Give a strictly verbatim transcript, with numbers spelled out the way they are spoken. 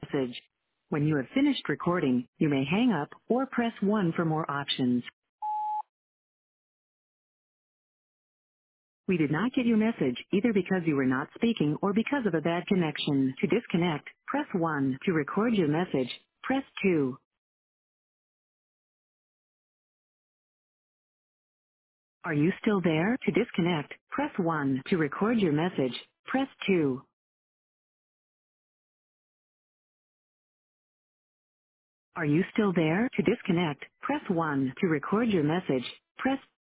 message. When you have finished recording, you may hang up or press one for more options. We did not get your message either because you were not speaking or because of a bad connection. To disconnect, press one. To record your message, press two. Are you still there? To disconnect, press one. To record your message, press two. Are you still there? To disconnect, press one. To record your message, press